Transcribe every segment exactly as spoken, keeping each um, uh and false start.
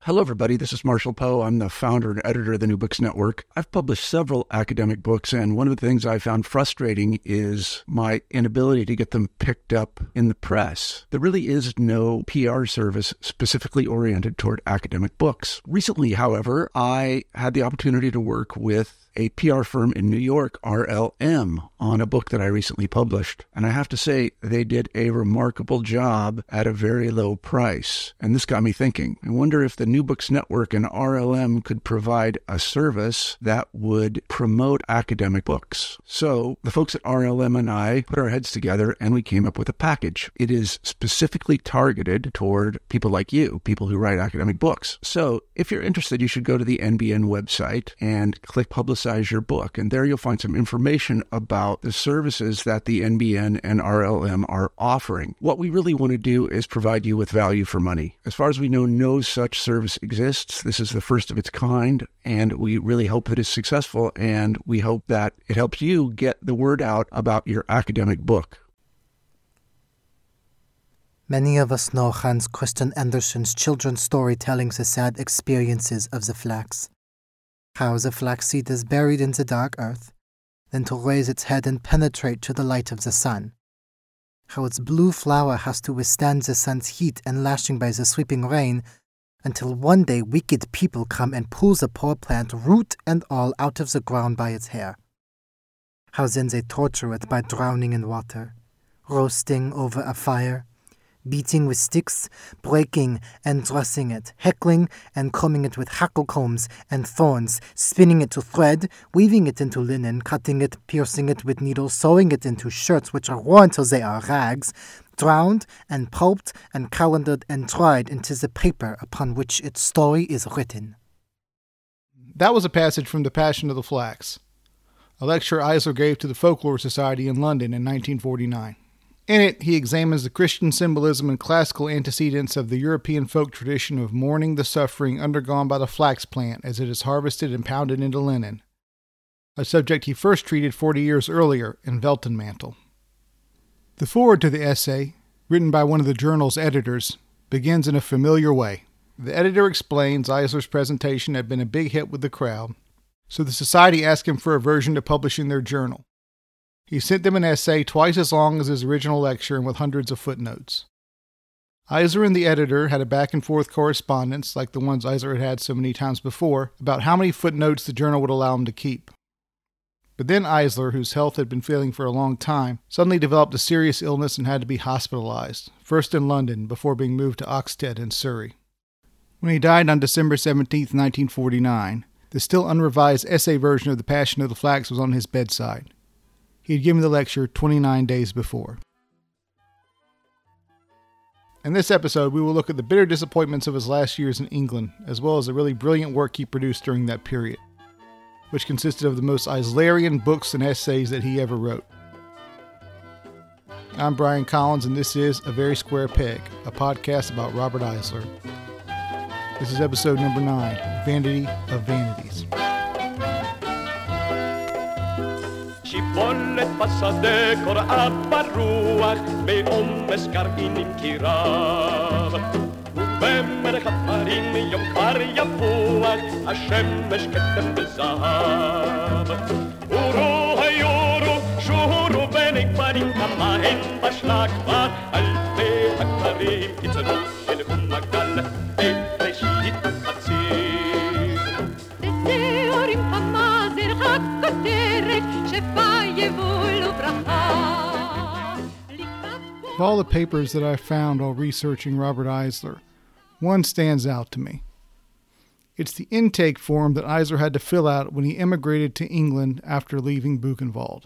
Hello, everybody. This is Marshall Poe. I'm the founder and editor of the New Books Network. I've published several academic books, and one of the things I found frustrating is my inability to get them picked up in the press. There really is no P R service specifically oriented toward academic books. Recently, however, I had the opportunity to work with a P R firm in New York, R L M, on a book that I recently published. And I have to say, they did a remarkable job at a very low price. And this got me thinking. I wonder if the New Books Network and R L M could provide a service that would promote academic books. So the folks at R L M and I put our heads together and we came up with a package. It is specifically targeted toward people like you, people who write academic books. So if you're interested, you should go to the N B N website and click Publicize Your Book. And there you'll find some information about the services that the N B N and R L M are offering. What we really want to do is provide you with value for money. As far as we know, no such service exists. This is the first of its kind, and we really hope that it's successful, and we hope that it helps you get the word out about your academic book. Many of us know Hans Christian Andersen's children's story telling the sad experiences of the flax. How the flaxseed is buried in the dark earth, then to raise its head and penetrate to the light of the sun. How its blue flower has to withstand the sun's heat and lashing by the sweeping rain, until one day wicked people come and pull the poor plant root and all out of the ground by its hair. How then they torture it by drowning in water, roasting over a fire, beating with sticks, breaking and dressing it, heckling and combing it with hackle combs and thorns, spinning it to thread, weaving it into linen, cutting it, piercing it with needles, sewing it into shirts which are worn till they are rags, drowned and pulped and calendared and dried into the paper upon which its story is written. That was a passage from The Passion of the Flax, a lecture Eisler gave to the Folklore Society in London in nineteen forty-nine. In it, he examines the Christian symbolism and classical antecedents of the European folk tradition of mourning the suffering undergone by the flax plant as it is harvested and pounded into linen, a subject he first treated forty years earlier in Weltenmantel. The foreword to the essay, written by one of the journal's editors, begins in a familiar way. The editor explains Eisler's presentation had been a big hit with the crowd, so the society asked him for a version to publish in their journal. He sent them an essay twice as long as his original lecture and with hundreds of footnotes. Eisler and the editor had a back-and-forth correspondence, like the ones Eisler had had so many times before, about how many footnotes the journal would allow him to keep. But then Eisler, whose health had been failing for a long time, suddenly developed a serious illness and had to be hospitalized, first in London, before being moved to Oxted in Surrey. When he died on December seventeenth, nineteen forty-nine, the still unrevised essay version of The Passion of the Flax was on his bedside. He had given the lecture twenty-nine days before. In this episode, we will look at the bitter disappointments of his last years in England, as well as the really brilliant work he produced during that period, which consisted of the most Eislerian books and essays that he ever wrote. I'm Brian Collins, and this is A Very Square Peg, a podcast about Robert Eisler. This is episode number nine, Vanity of Vanities. שיבולת בשדה קוראה ברוח בעומס גרעינים קירב ובמלך הפרים יום קר יפוח השמש כתם בזהב אורו היורו שורו בני כפרים כמה הם בשלה כבר אלפי הכפרים קיצרו ילכו מגל בראשית חציר בשיעורים כמה זרחק כותרת Of all the papers that I found while researching Robert Eisler, one stands out to me. It's the intake form that Eisler had to fill out when he immigrated to England after leaving Buchenwald.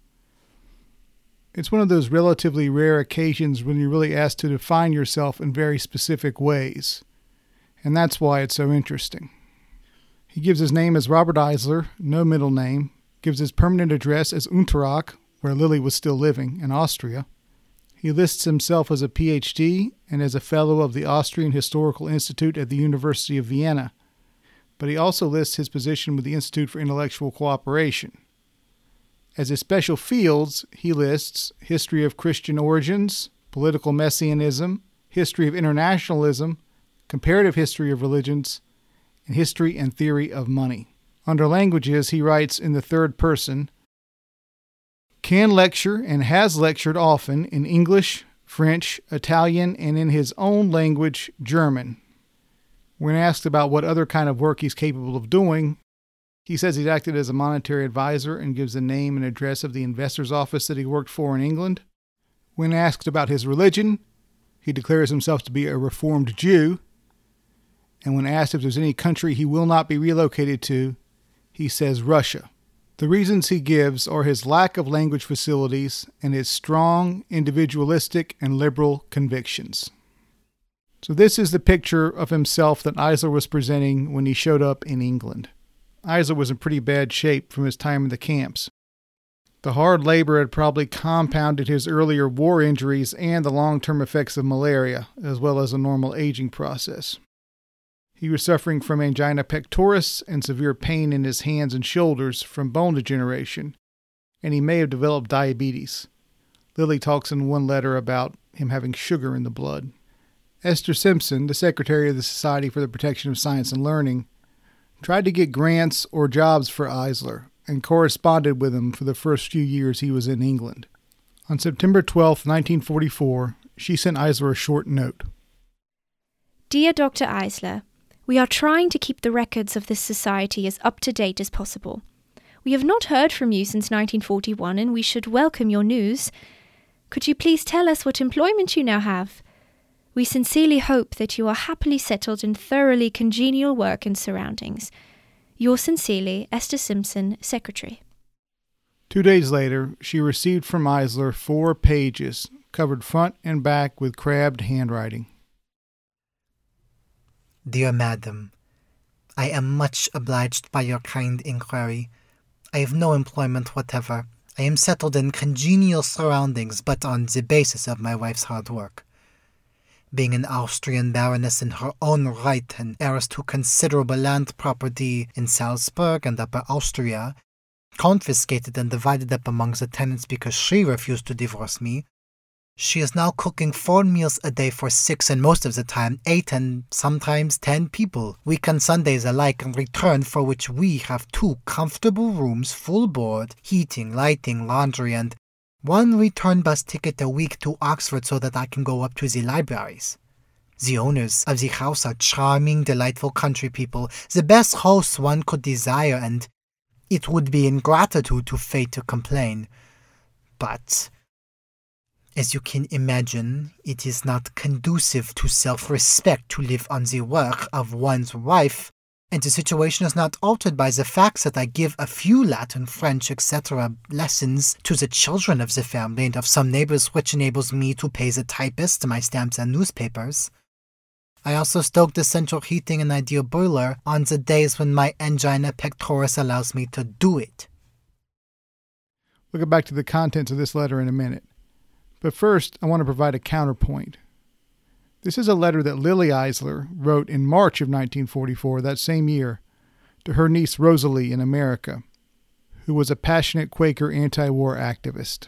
It's one of those relatively rare occasions when you're really asked to define yourself in very specific ways, and that's why it's so interesting. He gives his name as Robert Eisler, no middle name, gives his permanent address as Unterach, where Lily was still living, in Austria. He lists himself as a P H D and as a fellow of the Austrian Historical Institute at the University of Vienna, but he also lists his position with the Institute for Intellectual Cooperation. As his special fields, he lists history of Christian origins, political messianism, history of internationalism, comparative history of religions, and history and theory of money. Under languages, he writes in the third person, can lecture and has lectured often in English, French, Italian, and in his own language, German. When asked about what other kind of work he's capable of doing, he says he's acted as a monetary advisor and gives the name and address of the investor's office that he worked for in England. When asked about his religion, he declares himself to be a Reformed Jew. And when asked if there's any country he will not be relocated to, he says Russia. The reasons he gives are his lack of language facilities and his strong, individualistic, and liberal convictions. So this is the picture of himself that Eisler was presenting when he showed up in England. Eisler was in pretty bad shape from his time in the camps. The hard labor had probably compounded his earlier war injuries and the long-term effects of malaria, as well as a normal aging process. He was suffering from angina pectoris and severe pain in his hands and shoulders from bone degeneration, and he may have developed diabetes. Lilly talks in one letter about him having sugar in the blood. Esther Simpson, the secretary of the Society for the Protection of Science and Learning, tried to get grants or jobs for Eisler and corresponded with him for the first few years he was in England. On September twelfth, nineteen forty-four, she sent Eisler a short note. Dear Doctor Eisler, we are trying to keep the records of this society as up-to-date as possible. We have not heard from you since nineteen forty-one, and we should welcome your news. Could you please tell us what employment you now have? We sincerely hope that you are happily settled in thoroughly congenial work and surroundings. Yours sincerely, Esther Simpson, Secretary. Two days later, she received from Eisler four pages, covered front and back with crabbed handwriting. Dear Madam, I am much obliged by your kind inquiry. I have no employment whatever. I am settled in congenial surroundings, but on the basis of my wife's hard work. Being an Austrian baroness in her own right and heiress to considerable land property in Salzburg and Upper Austria, confiscated and divided up among the tenants because she refused to divorce me, she is now cooking four meals a day for six and most of the time eight and sometimes ten people, week and Sundays alike, in return for which we have two comfortable rooms, full board, heating, lighting, laundry, and one return bus ticket a week to Oxford so that I can go up to the libraries. The owners of the house are charming, delightful country people, the best hosts one could desire, and it would be ingratitude to fate to complain. But, as you can imagine, it is not conducive to self-respect to live on the work of one's wife, and the situation is not altered by the facts that I give a few Latin, French, et cetera lessons to the children of the family and of some neighbors, which enables me to pay the typist my stamps and newspapers. I also stoke the central heating and ideal boiler on the days when my angina pectoris allows me to do it. We'll get back to the contents of this letter in a minute. But first, I want to provide a counterpoint. This is a letter that Lilly Eisler wrote in March of nineteen forty-four, that same year, to her niece Rosalie in America, who was a passionate Quaker anti-war activist.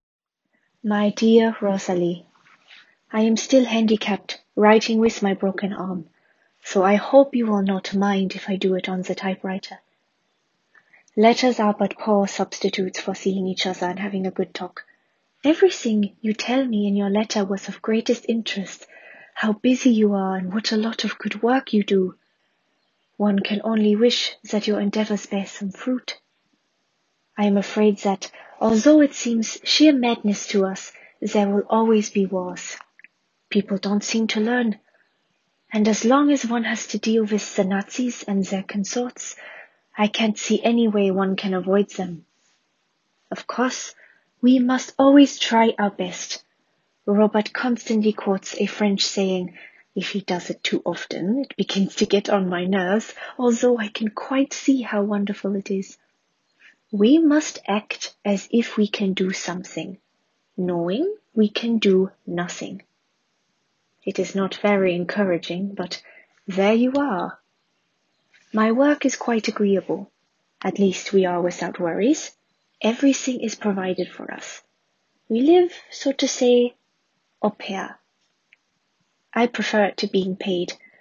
My dear Rosalie, I am still handicapped, writing with my broken arm, so I hope you will not mind if I do it on the typewriter. Letters are but poor substitutes for seeing each other and having a good talk. Everything you tell me in your letter was of greatest interest. How busy you are and what a lot of good work you do. One can only wish that your endeavors bear some fruit. I am afraid that, although it seems sheer madness to us, there will always be wars. People don't seem to learn. And as long as one has to deal with the Nazis and their consorts, I can't see any way one can avoid them. Of course, we must always try our best. Robert constantly quotes a French saying, if he does it too often, it begins to get on my nerves, although I can quite see how wonderful it is. We must act as if we can do something, knowing we can do nothing. It is not very encouraging, but there you are. My work is quite agreeable. At least we are without worries. Everything is provided for us. We live, so to say, au pair. I prefer it to being paid.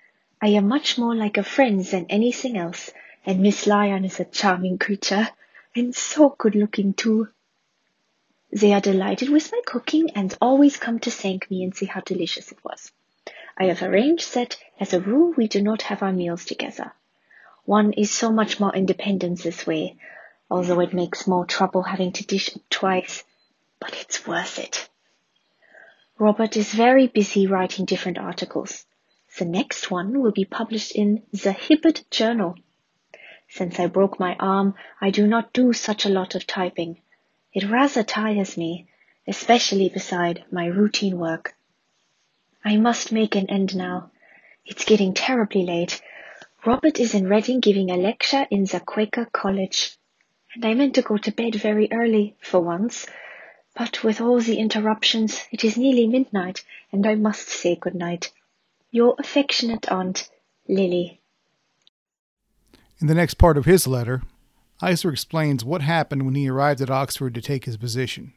I am much more like a friend than anything else, and Miss Lyon is a charming creature, and so good-looking too. They are delighted with my cooking and always come to thank me and see how delicious it was. I have arranged that, as a rule, we do not have our meals together. One is so much more independent this way, although it makes more trouble having to dish twice, but it's worth it. Robert is very busy writing different articles. The next one will be published in the Hibbert Journal. Since I broke my arm, I do not do such a lot of typing. It rather tires me, especially beside my routine work. I must make an end now. It's getting terribly late. Robert is in Reading giving a lecture in the Quaker College, and I meant to go to bed very early for once, but with all the interruptions, it is nearly midnight, and I must say good night. Your affectionate aunt, Lily. In the next part of his letter, Eisler explains what happened when he arrived at Oxford to take his position.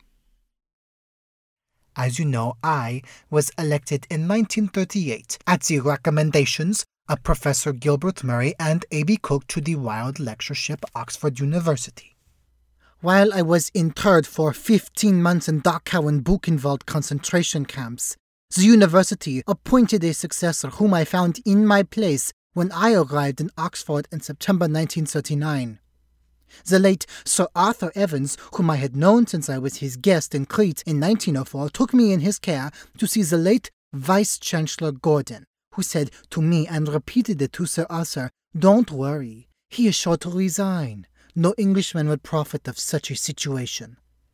As you know, I was elected in nineteen thirty-eight at the recommendations of Professor Gilbert Murray and A B Cook to the Wilde Lectureship, Oxford University. While I was interned for fifteen months in Dachau and Buchenwald concentration camps, the university appointed a successor whom I found in my place when I arrived in Oxford in September nineteen thirty-nine. The late Sir Arthur Evans, whom I had known since I was his guest in Crete in nineteen oh four, took me in his care to see the late Vice-Chancellor Gordon, who said to me and repeated it to Sir Arthur, "Don't worry, he is sure to resign. No Englishman would profit of such a situation."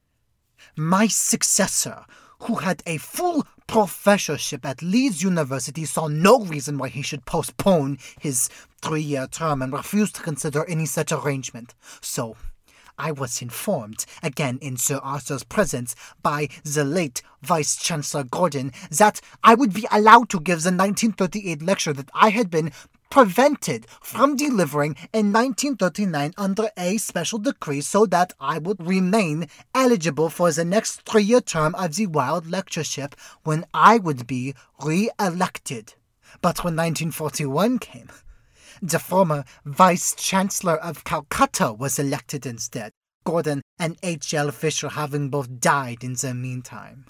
My successor, who had a full professorship at Leeds University, saw no reason why he should postpone his three-year term and refused to consider any such arrangement. So I was informed, again in Sir Arthur's presence, by the late Vice-Chancellor Gordon, that I would be allowed to give the nineteen thirty-eight lecture that I had been prevented from delivering in nineteen thirty-nine under a special decree, so that I would remain eligible for the next three-year term of the Wilde Lectureship when I would be re-elected. But when nineteen forty-one came, the former Vice-Chancellor of Calcutta was elected instead, Gordon and H L Fisher having both died in the meantime.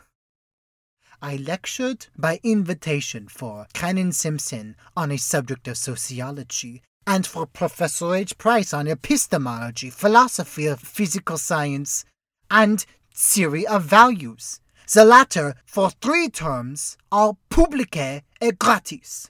I lectured by invitation for Canon Simpson on a subject of sociology, and for Professor H. Price on epistemology, philosophy of physical science, and theory of values. The latter for three terms, all publique et gratis.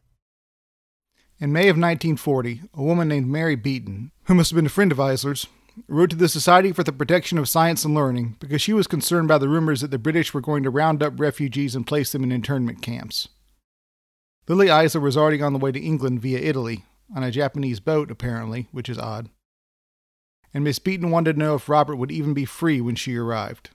In May of nineteen forty, a woman named Mary Beaton, who must have been a friend of Eisler's, wrote to the Society for the Protection of Science and Learning because she was concerned by the rumors that the British were going to round up refugees and place them in internment camps. Lily Eisler was already on the way to England via Italy, on a Japanese boat apparently, which is odd. And Miss Beaton wanted to know if Robert would even be free when she arrived.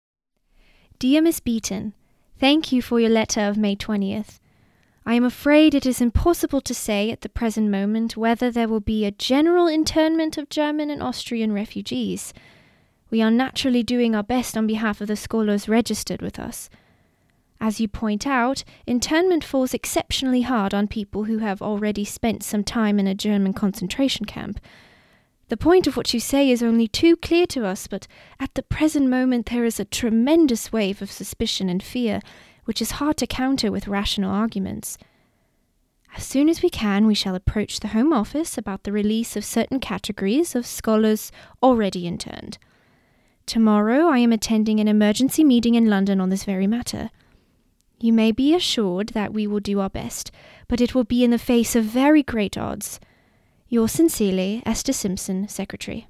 Dear Miss Beaton, thank you for your letter of May twentieth. I am afraid it is impossible to say at the present moment whether there will be a general internment of German and Austrian refugees. We are naturally doing our best on behalf of the scholars registered with us. As you point out, internment falls exceptionally hard on people who have already spent some time in a German concentration camp. The point of what you say is only too clear to us, but at the present moment there is a tremendous wave of suspicion and fear, which is hard to counter with rational arguments. As soon as we can, we shall approach the Home Office about the release of certain categories of scholars already interned. Tomorrow I am attending an emergency meeting in London on this very matter. You may be assured that we will do our best, but it will be in the face of very great odds. Yours sincerely, Esther Simpson, Secretary.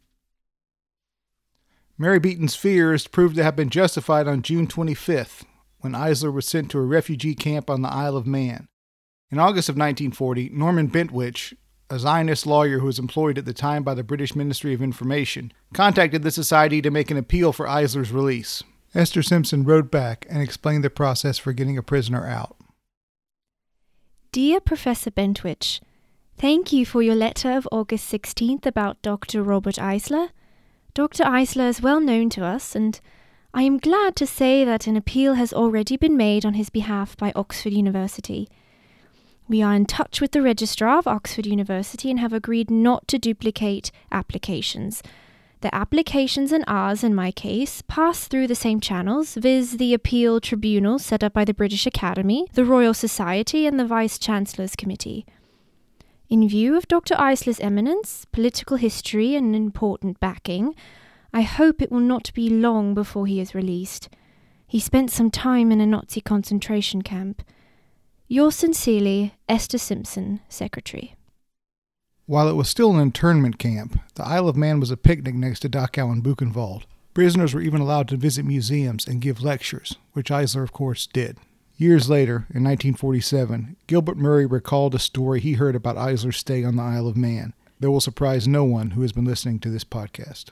Mary Beaton's fears proved to have been justified on June twenty-fifth, when Eisler was sent to a refugee camp on the Isle of Man. In August of nineteen forty, Norman Bentwich, a Zionist lawyer who was employed at the time by the British Ministry of Information, contacted the Society to make an appeal for Eisler's release. Esther Simpson wrote back and explained the process for getting a prisoner out. Dear Professor Bentwich, thank you for your letter of August sixteenth about Doctor Robert Eisler. Doctor Eisler is well known to us, and I am glad to say that an appeal has already been made on his behalf by Oxford University. We are in touch with the Registrar of Oxford University and have agreed not to duplicate applications. The applications and ours, in my case, pass through the same channels, viz. The appeal tribunal set up by the British Academy, the Royal Society and the Vice-Chancellor's Committee. In view of Doctor Eisler's eminence, political history and important backing, I hope it will not be long before he is released. He spent some time in a Nazi concentration camp. Yours sincerely, Esther Simpson, Secretary. While it was still an internment camp, the Isle of Man was a picnic next to Dachau and Buchenwald. Prisoners were even allowed to visit museums and give lectures, which Eisler, of course, did. Years later, in nineteen forty-seven, Gilbert Murray recalled a story he heard about Eisler's stay on the Isle of Man that will surprise no one who has been listening to this podcast.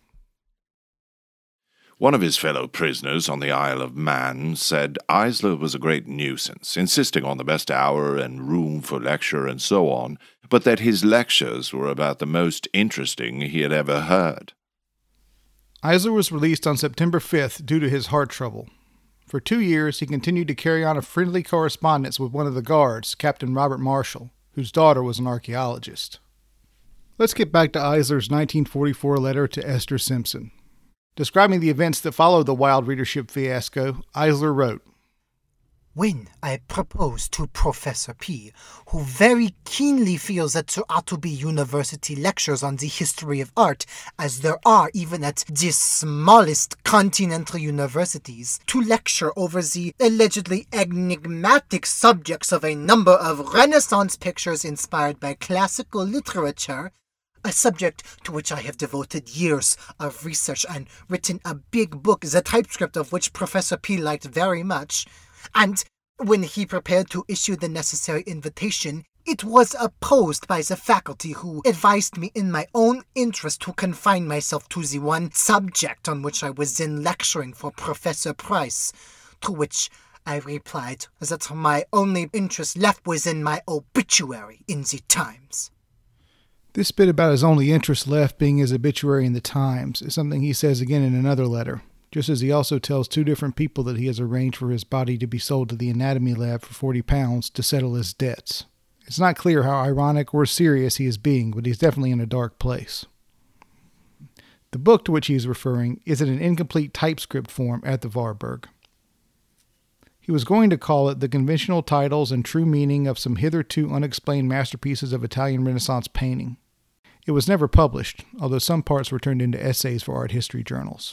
One of his fellow prisoners on the Isle of Man said Eisler was a great nuisance, insisting on the best hour and room for lecture and so on, but that his lectures were about the most interesting he had ever heard. Eisler was released on September fifth due to his heart trouble. For two years, he continued to carry on a friendly correspondence with one of the guards, Captain Robert Marshall, whose daughter was an archaeologist. Let's get back to Eisler's nineteen forty-four letter to Esther Simpson. Describing the events that followed the Wild Readership fiasco, Eisler wrote, When I proposed to Professor P, who very keenly feels that there ought to be university lectures on the history of art, as there are even at the smallest continental universities, to lecture over the allegedly enigmatic subjects of a number of Renaissance pictures inspired by classical literature, a subject to which I have devoted years of research and written a big book, the typescript of which Professor P liked very much, and when he prepared to issue the necessary invitation, it was opposed by the faculty, who advised me in my own interest to confine myself to the one subject on which I was then lecturing for Professor Price, to which I replied that my only interest left was in my obituary in the Times. This bit about his only interest left being his obituary in the Times is something he says again in another letter, just as he also tells two different people that he has arranged for his body to be sold to the anatomy lab for forty pounds to settle his debts. It's not clear how ironic or serious he is being, but he's definitely in a dark place. The book to which he is referring is in an incomplete typescript form at the Warburg. He was going to call it The Conventional Titles and True Meaning of Some Hitherto Unexplained Masterpieces of Italian Renaissance Painting. It was never published, although some parts were turned into essays for art history journals.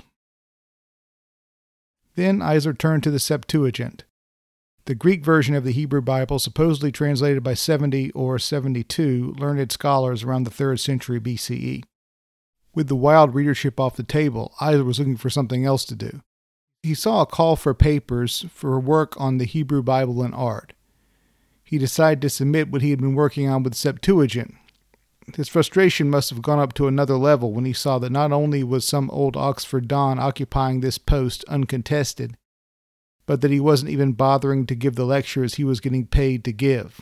Then Eisler turned to the Septuagint, the Greek version of the Hebrew Bible supposedly translated by seventy or seventy-two learned scholars around the third century B C E. With the Wild Readership off the table, Eisler was looking for something else to do. He saw a call for papers for work on the Hebrew Bible and art. He decided to submit what he had been working on with Septuagint. His frustration must have gone up to another level when he saw that not only was some old Oxford don occupying this post uncontested, but that he wasn't even bothering to give the lectures he was getting paid to give.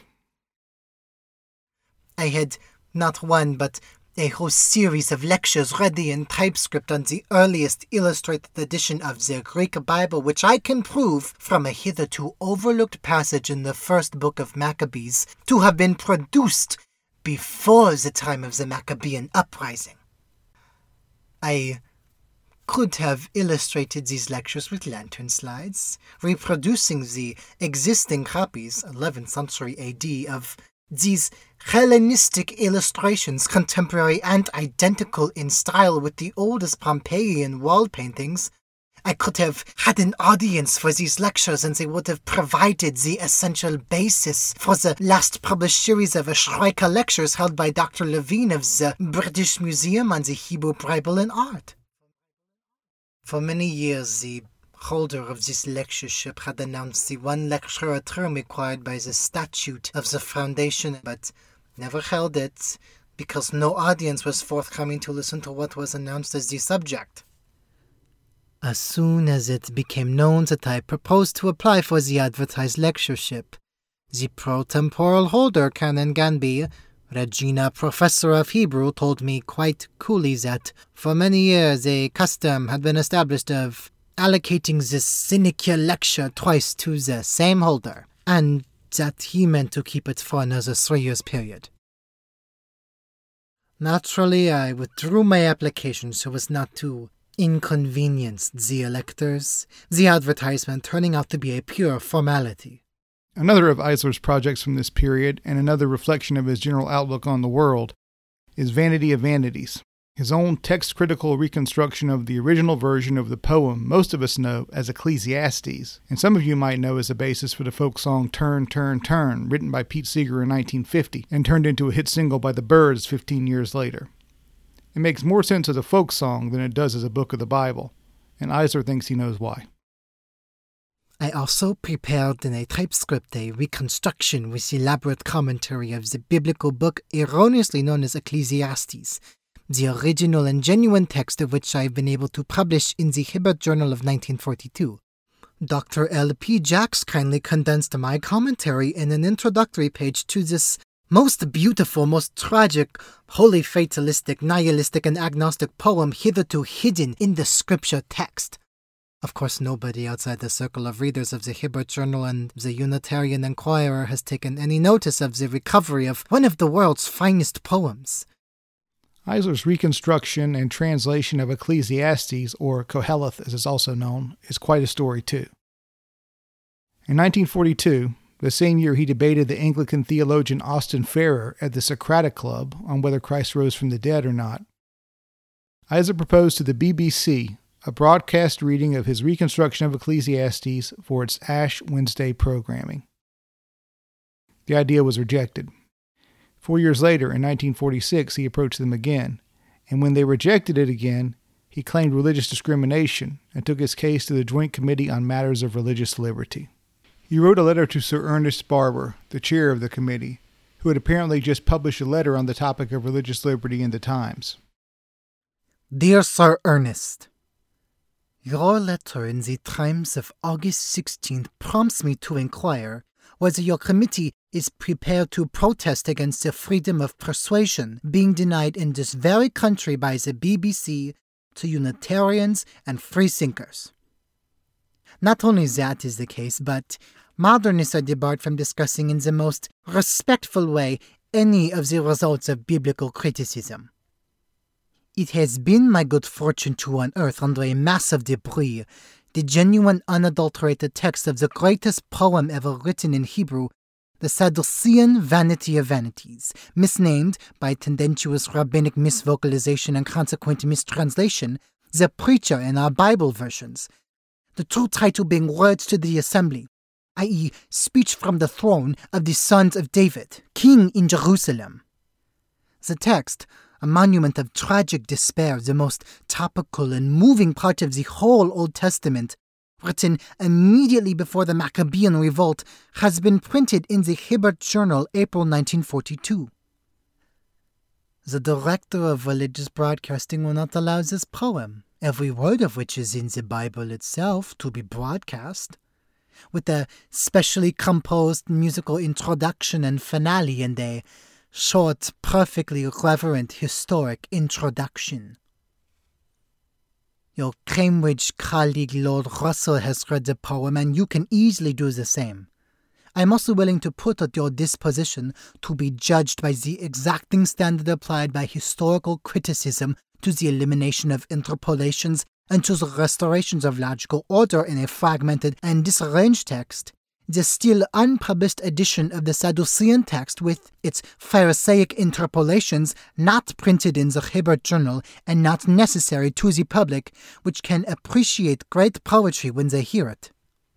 I had not one, but a whole series of lectures ready in typescript on the earliest illustrated edition of the Greek Bible, which I can prove from a hitherto overlooked passage in the first book of Maccabees to have been produced before the time of the Maccabean uprising. I could have illustrated these lectures with lantern slides, reproducing the existing copies, eleventh century A D, of these Hellenistic illustrations, contemporary and identical in style with the oldest Pompeian wall paintings. I could have had an audience for these lectures, and they would have provided the essential basis for the last published series of Ashraika lectures held by Doctor Levine of the British Museum on the Hebrew Bible and art. For many years, the holder of this lectureship had announced the one lecturer term required by the statute of the foundation, but never held it because no audience was forthcoming to listen to what was announced as the subject. As soon as it became known that I proposed to apply for the advertised lectureship, the pro-temporal holder, Canon Ganby, Regina Professor of Hebrew, told me quite coolly that for many years a custom had been established of allocating this sinecure lecture twice to the same holder, and that he meant to keep it for another three years period. Naturally, I withdrew my application so as not to inconvenience the electors, the advertisement turning out to be a pure formality. Another of Eisler's projects from this period, and another reflection of his general outlook on the world, is Vanity of Vanities, his own text-critical reconstruction of the original version of the poem most of us know as Ecclesiastes, and some of you might know as the basis for the folk song Turn, Turn, Turn, written by Pete Seeger in nineteen fifty, and turned into a hit single by the Byrds fifteen years later. It makes more sense as a folk song than it does as a book of the Bible, and Eisler thinks he knows why. I also prepared in a typescript a reconstruction with elaborate commentary of the biblical book erroneously known as Ecclesiastes, the original and genuine text of which I have been able to publish in the Hibbert Journal of nineteen forty-two. Doctor L P Jacks kindly condensed my commentary in an introductory page to this most beautiful, most tragic, wholly fatalistic, nihilistic, and agnostic poem hitherto hidden in the scripture text. Of course, nobody outside the circle of readers of the Hibbert Journal and the Unitarian Enquirer has taken any notice of the recovery of one of the world's finest poems. Eisler's reconstruction and translation of Ecclesiastes, or Koheleth as it's also known, is quite a story too. In nineteen forty-two, the same year he debated the Anglican theologian Austin Farrer at the Socratic Club on whether Christ rose from the dead or not, Eisler proposed to the B B C a broadcast reading of his reconstruction of Ecclesiastes for its Ash Wednesday programming. The idea was rejected. Four years later, in nineteen forty-six, he approached them again, and when they rejected it again, he claimed religious discrimination and took his case to the Joint Committee on Matters of Religious Liberty. He wrote a letter to Sir Ernest Barber, the chair of the committee, who had apparently just published a letter on the topic of religious liberty in the Times. Dear Sir Ernest, your letter in the Times of August sixteenth prompts me to inquire whether your committee is prepared to protest against the freedom of persuasion being denied in this very country by the B B C to Unitarians and freethinkers. Not only that is the case, but modernists are debarred from discussing in the most respectful way any of the results of biblical criticism. It has been my good fortune to unearth under a mass of debris the genuine unadulterated text of the greatest poem ever written in Hebrew, the Sadducean Vanity of Vanities, misnamed by tendentious rabbinic misvocalization and consequent mistranslation, the Preacher in our Bible versions, the true title being Words to the Assembly, that is, Speech from the Throne of the Sons of David, King in Jerusalem. The text, a monument of tragic despair, the most topical and moving part of the whole Old Testament, written immediately before the Maccabean Revolt, has been printed in the Hibbert Journal, April nineteen forty-two. The director of religious broadcasting will not allow this poem, every word of which is in the Bible itself, to be broadcast, with a specially composed musical introduction and finale and a short, perfectly reverent historic introduction. Your Cambridge colleague Lord Russell has read the poem, and you can easily do the same. I am also willing to put at your disposition to be judged by the exacting standard applied by historical criticism to the elimination of interpolations and to the restorations of logical order in a fragmented and disarranged text, the still unpublished edition of the Sadducean text with its Pharisaic interpolations not printed in the Hibbert Journal and not necessary to the public, which can appreciate great poetry when they hear it.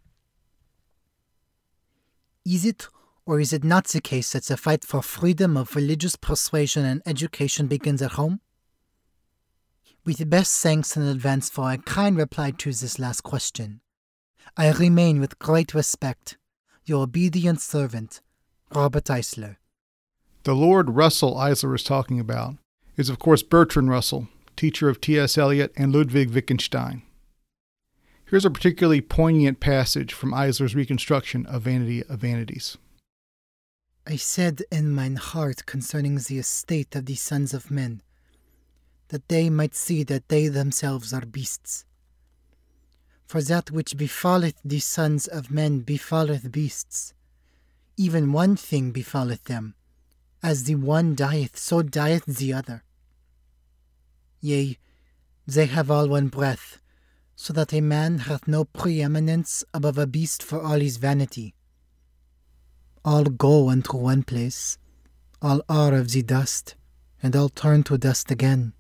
Is it or is it not the case that the fight for freedom of religious persuasion and education begins at home? With best thanks in advance for a kind reply to this last question, I remain with great respect, your obedient servant, Robert Eisler. The Lord Russell Eisler is talking about is, of course, Bertrand Russell, teacher of T S Eliot and Ludwig Wittgenstein. Here's a particularly poignant passage from Eisler's reconstruction of Vanity of Vanities. I said in mine heart concerning the estate of the sons of men, that they might see that they themselves are beasts. For that which befalleth the sons of men befalleth beasts, even one thing befalleth them. As the one dieth, so dieth the other. Yea, they have all one breath, so that a man hath no preeminence above a beast for all his vanity. All go unto one place, all are of the dust, and all turn to dust again.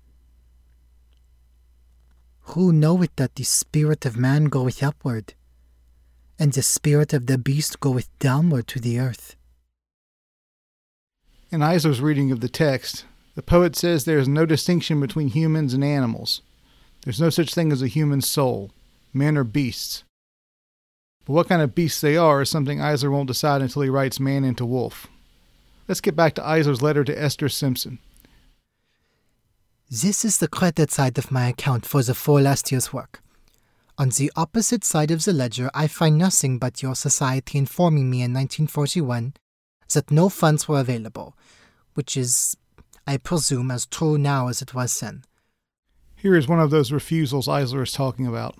Who knoweth that the spirit of man goeth upward, and the spirit of the beast goeth downward to the earth? In Eisler's reading of the text, the poet says there is no distinction between humans and animals. There's no such thing as a human soul, men or beasts. But what kind of beasts they are is something Eisler won't decide until he writes Man into Wolf. Let's get back to Eisler's letter to Esther Simpson. This is the credit side of my account for the four last year's work. On the opposite side of the ledger, I find nothing but your society informing me in nineteen forty-one that no funds were available, which is, I presume, as true now as it was then. Here is one of those refusals Eisler is talking about.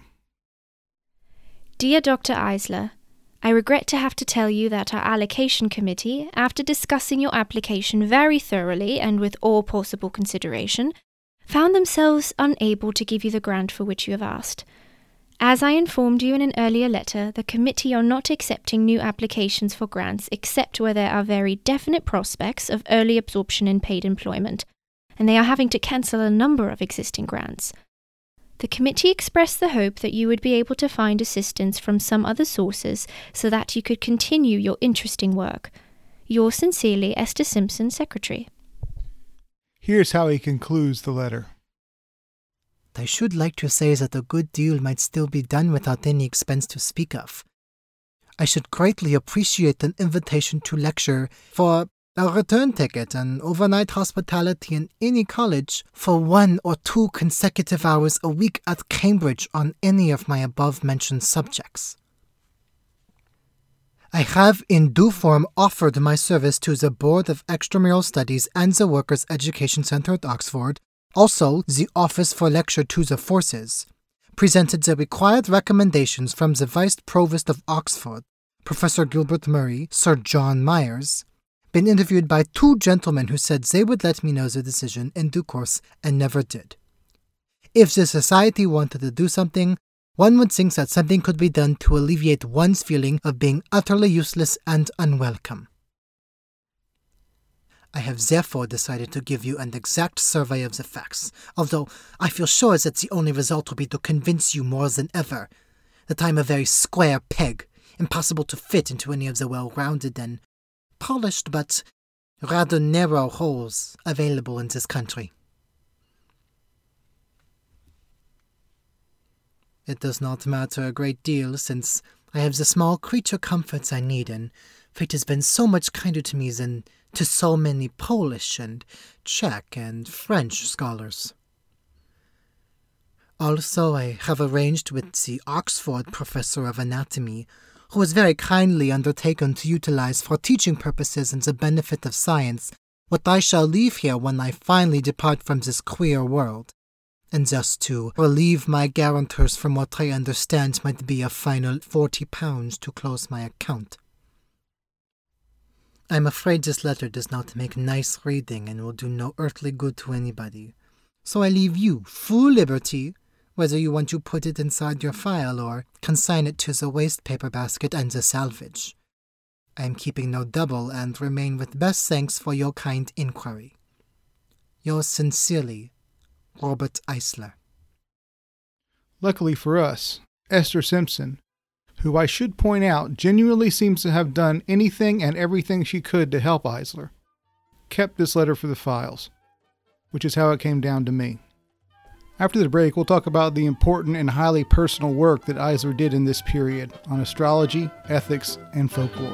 Dear Doctor Eisler, I regret to have to tell you that our allocation committee, after discussing your application very thoroughly and with all possible consideration, found themselves unable to give you the grant for which you have asked. As I informed you in an earlier letter, the committee are not accepting new applications for grants except where there are very definite prospects of early absorption in paid employment, and they are having to cancel a number of existing grants. The committee expressed the hope that you would be able to find assistance from some other sources so that you could continue your interesting work. Yours sincerely, Esther Simpson, Secretary. Here's how he concludes the letter. I should like to say that a good deal might still be done without any expense to speak of. I should greatly appreciate an invitation to lecture for a return ticket and overnight hospitality in any college for one or two consecutive hours a week at Cambridge on any of my above-mentioned subjects. I have in due form offered my service to the Board of Extramural Studies and the Workers' Education Centre at Oxford, also the Office for Lecture to the Forces, presented the required recommendations from the Vice Provost of Oxford, Professor Gilbert Murray, Sir John Myers, been interviewed by two gentlemen who said they would let me know the decision in due course and never did. If the society wanted to do something, one would think that something could be done to alleviate one's feeling of being utterly useless and unwelcome. I have therefore decided to give you an exact survey of the facts, although I feel sure that the only result will be to convince you more than ever that I am a very square peg, impossible to fit into any of the well-rounded and polished but rather narrow holes available in this country. It does not matter a great deal, since I have the small creature comforts I need, and fate has been so much kinder to me than to so many Polish and Czech and French scholars. Also, I have arranged with the Oxford professor of anatomy, who has very kindly undertaken to utilize for teaching purposes and the benefit of science what I shall leave here when I finally depart from this queer world, and thus to relieve my guarantors from what I understand might be a final forty pounds to close my account. I am afraid this letter does not make nice reading and will do no earthly good to anybody, so I leave you full liberty whether you want to put it inside your file or consign it to the waste paper basket and the salvage. I am keeping no double and remain with best thanks for your kind inquiry. Yours sincerely, Robert Eisler. Luckily for us, Esther Simpson, who I should point out genuinely seems to have done anything and everything she could to help Eisler, kept this letter for the files, which is how it came down to me. After the break, we'll talk about the important and highly personal work that Eisler did in this period on astrology, ethics, and folklore.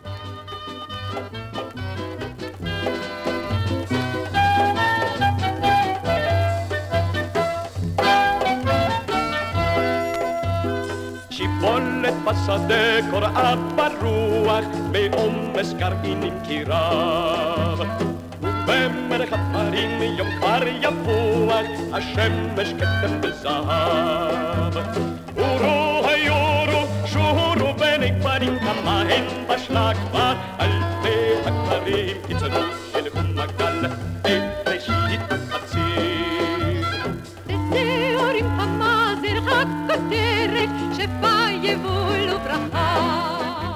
שיבולת בשדה קוראה ברוח בעומס גרעינים כי רב ובמלך הפרים יום קר יפוח השמש כתם בזהב אורו היורו שורו בני פרים כמה בין בשלג כבר אלפי הכפרים יצעדו אל אום הגל בראשית הציב. בשיעורים המאזר הכותרת שבה יבולו ברכה.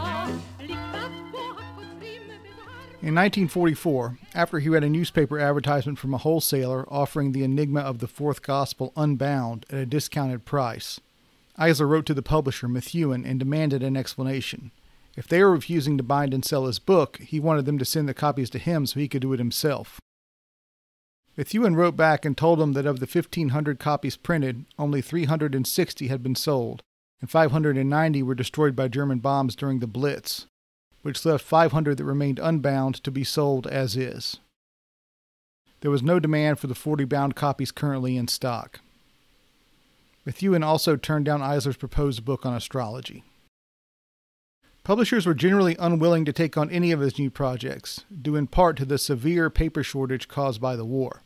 In nineteen forty-four, after he read a newspaper advertisement from a wholesaler offering the Enigma of the Fourth Gospel unbound at a discounted price, Eisler wrote to the publisher, Methuen, and demanded an explanation. If they were refusing to bind and sell his book, he wanted them to send the copies to him so he could do it himself. Methuen wrote back and told them that of the fifteen hundred copies printed, only three hundred sixty had been sold, and five hundred ninety were destroyed by German bombs during the Blitz, which left five hundred that remained unbound to be sold as is. There was no demand for the forty bound copies currently in stock. Methuen also turned down Eisler's proposed book on astrology. Publishers were generally unwilling to take on any of his new projects, due in part to the severe paper shortage caused by the war.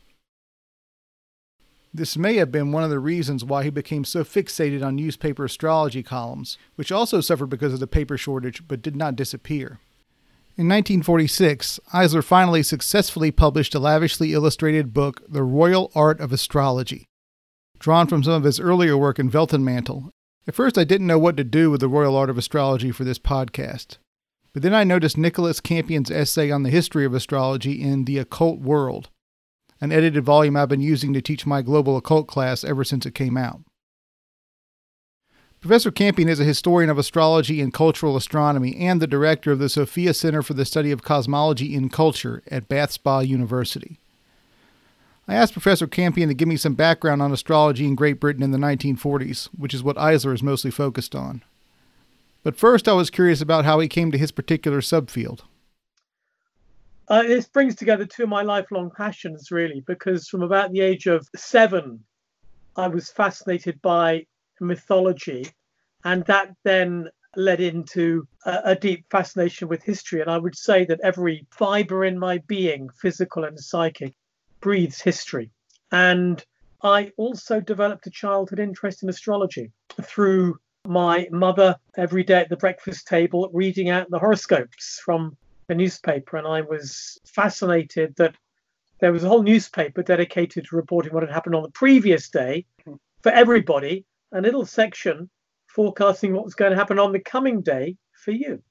This may have been one of the reasons why he became so fixated on newspaper astrology columns, which also suffered because of the paper shortage but did not disappear. In nineteen forty-six, Eisler finally successfully published a lavishly illustrated book, The Royal Art of Astrology, drawn from some of his earlier work in Weltenmantel. At first I didn't know what to do with The Royal Art of Astrology for this podcast, but then I noticed Nicholas Campion's essay on the history of astrology in The Occult World, an edited volume I've been using to teach my global occult class ever since it came out. Professor Campion is a historian of astrology and cultural astronomy and the director of the Sophia Center for the Study of Cosmology in Culture at Bath Spa University. I asked Professor Campion to give me some background on astrology in Great Britain in the nineteen forties, which is what Eisler is mostly focused on. But first I was curious about how he came to his particular subfield. Uh, this brings together two of my lifelong passions, really, because from about the age of seven, I was fascinated by mythology, and that then led into a, a deep fascination with history. And I would say that every fiber in my being, physical and psychic, breathes history. And I also developed a childhood interest in astrology through my mother every day at the breakfast table reading out the horoscopes from a newspaper, and I was fascinated that there was a whole newspaper dedicated to reporting what had happened on the previous day for everybody, a little section forecasting what was going to happen on the coming day for you.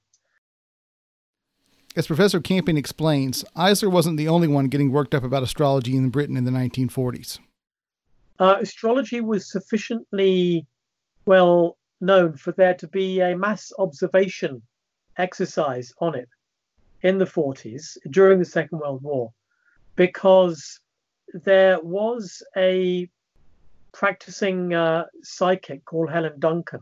As Professor Campion explains, Eisler wasn't the only one getting worked up about astrology in Britain in the nineteen forties. Uh, astrology was sufficiently well known for there to be a mass observation exercise on it in the forties during the Second World War, because there was a practicing uh, psychic called Helen Duncan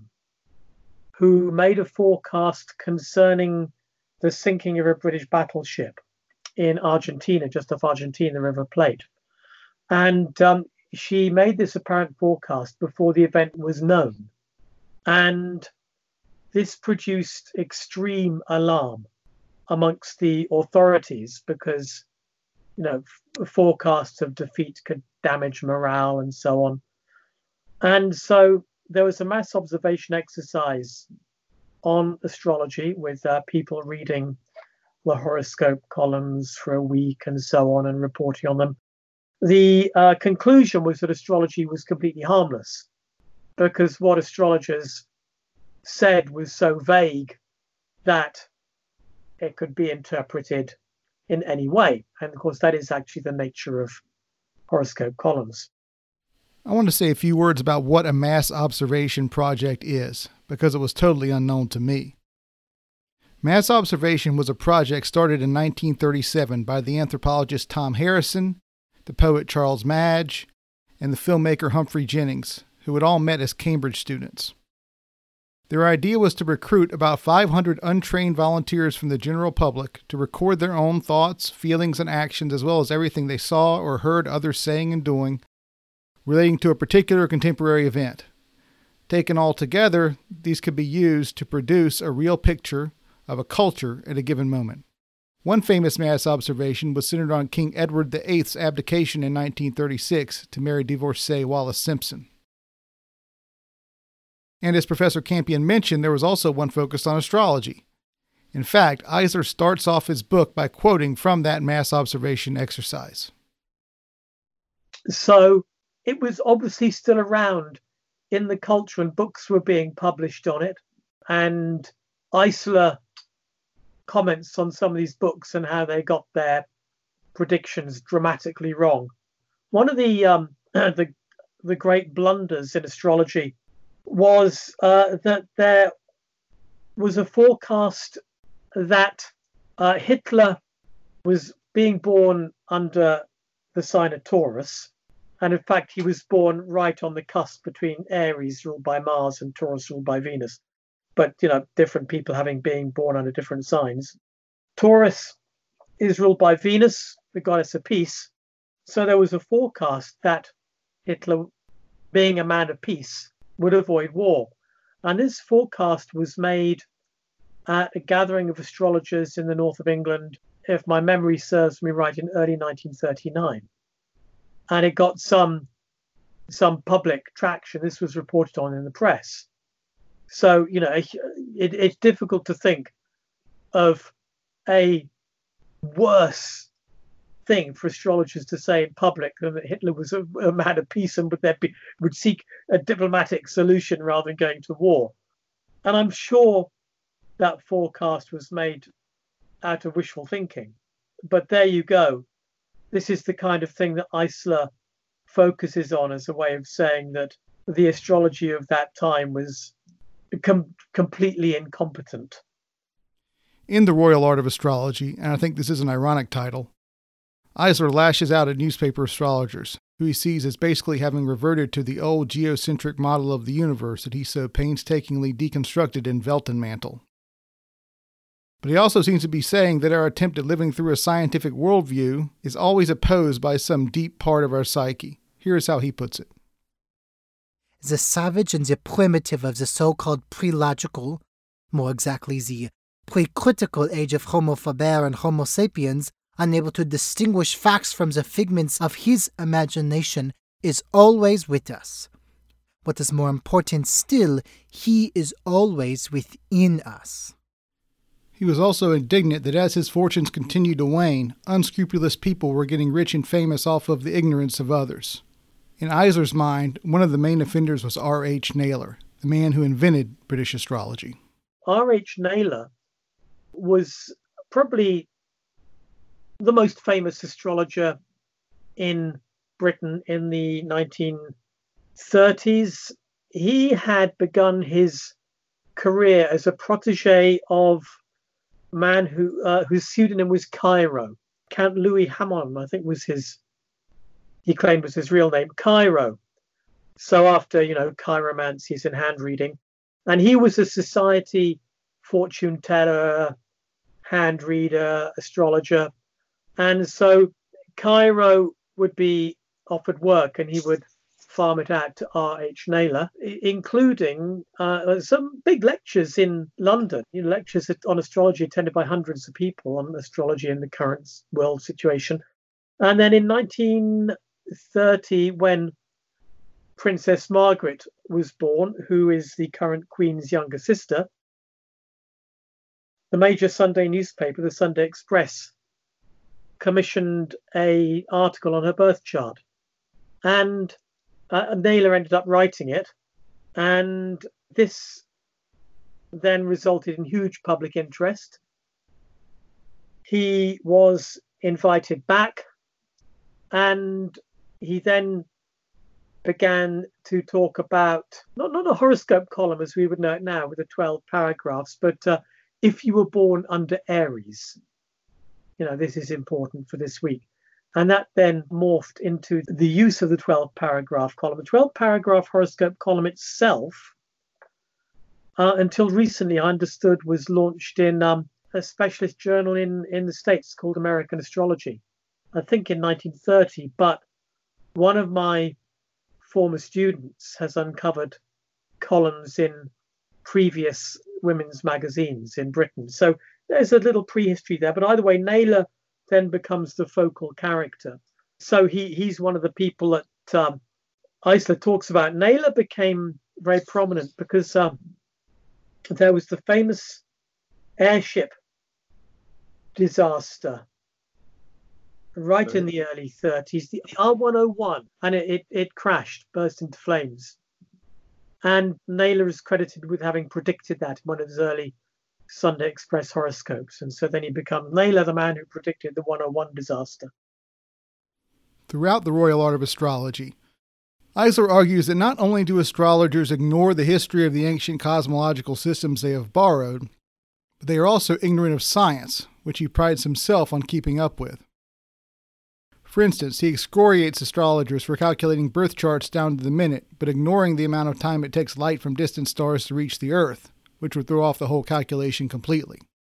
who made a forecast concerning the sinking of a British battleship in Argentina, just off Argentina, the River Plate. And um, she made this apparent forecast before the event was known. And this produced extreme alarm amongst the authorities because, you know, f- forecasts of defeat could damage morale and so on. And so there was a mass observation exercise on astrology with uh, people reading the horoscope columns for a week and so on and reporting on them. The uh, conclusion was that astrology was completely harmless because what astrologers said was so vague that it could be interpreted in any way. And of course, that is actually the nature of horoscope columns. I want to say a few words about what a mass observation project is, because it was totally unknown to me. Mass observation was a project started in nineteen thirty-seven by the anthropologist Tom Harrison, the poet Charles Madge, and the filmmaker Humphrey Jennings, who had all met as Cambridge students. Their idea was to recruit about five hundred untrained volunteers from the general public to record their own thoughts, feelings, and actions, as well as everything they saw or heard others saying and doing relating to a particular contemporary event. Taken all together, these could be used to produce a real picture of a culture at a given moment. One famous mass observation was centered on King Edward the Eighth's abdication in nineteen thirty-six to marry divorcee Wallis Simpson. And as Professor Campion mentioned, there was also one focused on astrology. In fact, Eisler starts off his book by quoting from that mass observation exercise. So it was obviously still around in the culture, and books were being published on it. And Eisler comments on some of these books and how they got their predictions dramatically wrong. One of the um, the the great blunders in astrology was uh, that there was a forecast that uh, Hitler was being born under the sign of Taurus, and in fact he was born right on the cusp between Aries, ruled by Mars, and Taurus, ruled by Venus. But you know, different people having been born under different signs. Taurus is ruled by Venus, the goddess of peace. So there was a forecast that Hitler, being a man of peace, would avoid war. And this forecast was made at a gathering of astrologers in the north of England, if my memory serves me right, in early nineteen thirty-nine. And it got some, some public traction. This was reported on in the press. So, you know, it, it's difficult to think of a worse thing for astrologers to say in public than that Hitler was a, a man of peace and would, be, would seek a diplomatic solution rather than going to war. And I'm sure that forecast was made out of wishful thinking. But there you go. This is the kind of thing that Eisler focuses on as a way of saying that the astrology of that time was com- completely incompetent. In The Royal Art of Astrology, and I think this is an ironic title, Eisler lashes out at newspaper astrologers, who he sees as basically having reverted to the old geocentric model of the universe that he so painstakingly deconstructed in Weltenmantel. But he also seems to be saying that our attempt at living through a scientific worldview is always opposed by some deep part of our psyche. Here's how he puts it. The savage and the primitive of the so-called pre-logical, more exactly the pre-critical age of Homo faber and Homo sapiens, unable to distinguish facts from the figments of his imagination, is always with us. What is more important still, he is always within us. He was also indignant that as his fortunes continued to wane, unscrupulous people were getting rich and famous off of the ignorance of others. In Eisler's mind, one of the main offenders was R H Naylor, the man who invented British astrology. R H Naylor was probably the most famous astrologer in Britain in the nineteen thirties. He had begun his career as a protege of a man who uh, whose pseudonym was Cairo. Count Louis Hamon, I think, was his, he claimed was his real name, Cairo. So after, you know, chiromancies and hand reading. And he was a society fortune teller, hand reader, astrologer. And so Cairo would be offered work and he would farm it out to R H Naylor, including uh, some big lectures in London, you know, lectures on astrology attended by hundreds of people on astrology in the current world situation. And then in nineteen thirty, when Princess Margaret was born, who is the current Queen's younger sister, the major Sunday newspaper, the Sunday Express, commissioned an article on her birth chart. And uh, Naylor ended up writing it. And this then resulted in huge public interest. He was invited back, and he then began to talk about, not, not a horoscope column as we would know it now with the twelve paragraphs, but uh, if you were born under Aries, you know, this is important for this week. And that then morphed into the use of the twelve paragraph column. The twelve paragraph horoscope column itself, uh, until recently I understood, was launched in um, a specialist journal in, in the States called American Astrology, I think in nineteen thirty. But one of my former students has uncovered columns in previous women's magazines in Britain. So there's a little prehistory there. But either way, Naylor then becomes the focal character. So he he's one of the people that um, Eisler talks about. Naylor became very prominent because um, there was the famous airship disaster right in the early thirties, the R one oh one, and it, it, it crashed, burst into flames. And Naylor is credited with having predicted that in one of his early Sunday Express horoscopes. And so then he becomes Naylor, the man who predicted the one oh one disaster. Throughout the Royal Art of Astrology, Eisler argues that not only do astrologers ignore the history of the ancient cosmological systems they have borrowed, but they are also ignorant of science, which he prides himself on keeping up with. For instance, he excoriates astrologers for calculating birth charts down to the minute, but ignoring the amount of time it takes light from distant stars to reach the Earth, which would throw off the whole calculation completely.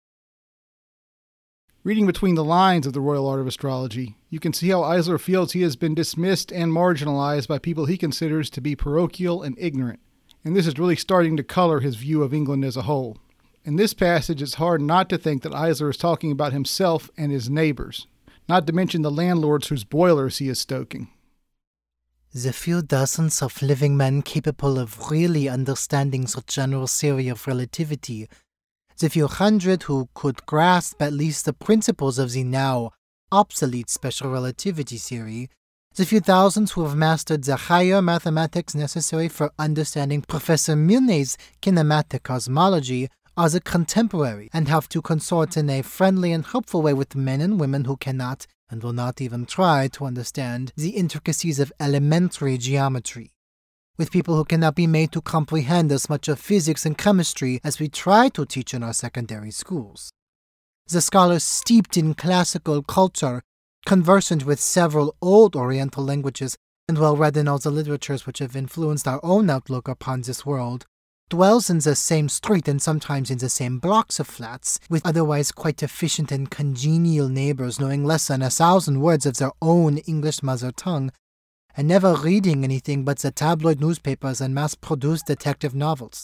Reading between the lines of the Royal Art of Astrology, you can see how Eisler feels he has been dismissed and marginalized by people he considers to be parochial and ignorant, and this is really starting to color his view of England as a whole. In this passage, it's hard not to think that Eisler is talking about himself and his neighbors, not to mention the landlords whose boilers he is stoking. The few dozens of living men capable of really understanding the general theory of relativity, the few hundred who could grasp at least the principles of the now obsolete special relativity theory, the few thousands who have mastered the higher mathematics necessary for understanding Professor Milne's kinematic cosmology, are the contemporary and have to consort in a friendly and helpful way with men and women who cannot and will not even try to understand the intricacies of elementary geometry, with people who cannot be made to comprehend as much of physics and chemistry as we try to teach in our secondary schools. The scholars steeped in classical culture, conversant with several old Oriental languages, and well read in all the literatures which have influenced our own outlook upon this world, dwells in the same street and sometimes in the same blocks of flats, with otherwise quite efficient and congenial neighbors knowing less than a thousand words of their own English mother tongue, and never reading anything but the tabloid newspapers and mass-produced detective novels.